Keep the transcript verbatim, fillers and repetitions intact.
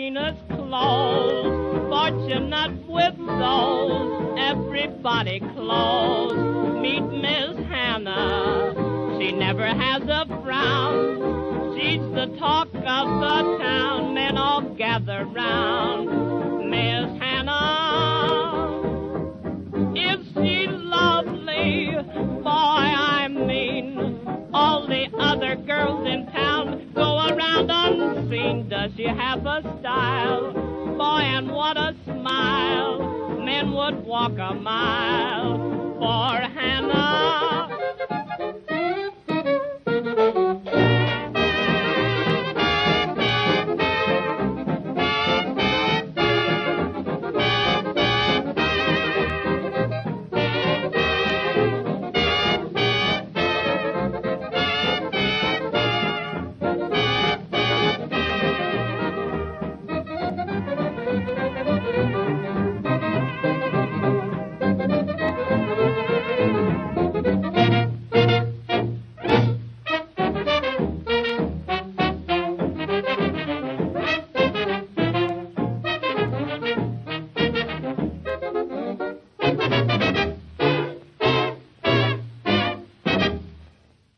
cleanest clothes, fortunate with those everybody clothes. Meet Miss Hannah, she never has a frown. She's the talk of the town, men all gather round. Miss Hannah, is she lovely? Boy, I mean, all the other girls in town go around unseen. Does she have a style? Boy, and what a smile. Men would walk a mile for Hannah.